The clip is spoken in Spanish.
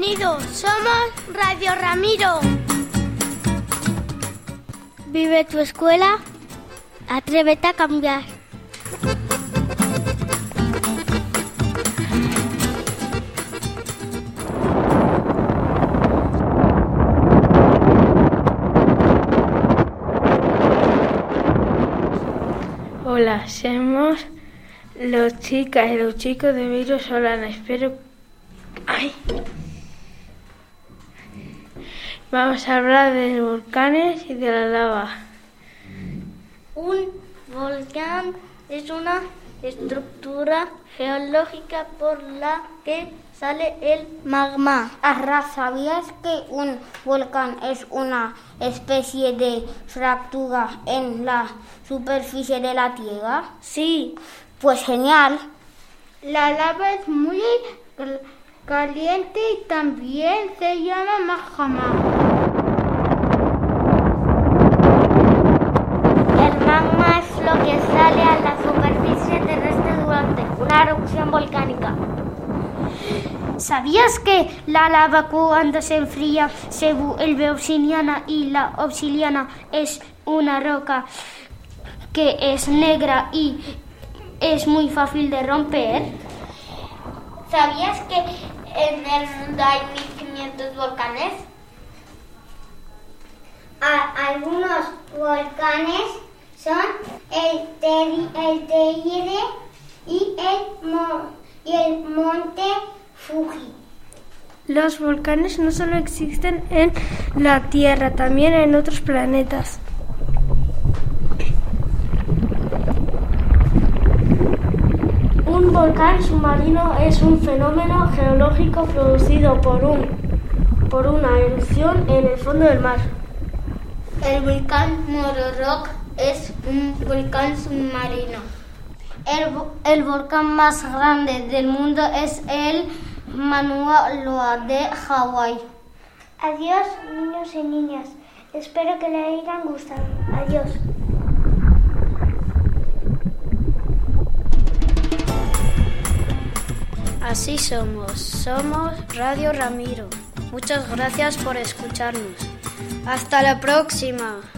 Bienvenidos, somos Radio Ramiro. Vive tu escuela, atrévete a cambiar. Hola, somos los chicas y los chicos de Viro Solana. Vamos a hablar de volcanes y de la lava. Un volcán es una estructura geológica por la que sale el magma. ¿Sabías que un volcán es una especie de fractura en la superficie de la Tierra? Sí. Pues genial. La lava es muy caliente y también se llama magma. El magma es lo que sale a la superficie terrestre durante una erupción volcánica. ¿Sabías que la lava cuando se enfría se vuelve obsidiana y la obsidiana es una roca que es negra y es muy fácil de romper? ¿Sabías que en el mundo hay 1500 volcanes? Algunos volcanes son el Teide y el monte Fuji. Los volcanes no solo existen en la Tierra, también en otros planetas. Un volcán submarino es un fenómeno geológico producido por una erupción en el fondo del mar. El volcán Mororoc es un volcán submarino. El volcán más grande del mundo es el Mauna Loa de Hawái. Adiós, niños y niñas. Espero que les hayan gustado. Adiós. Así somos Radio Ramiro. Muchas gracias por escucharnos. Hasta la próxima.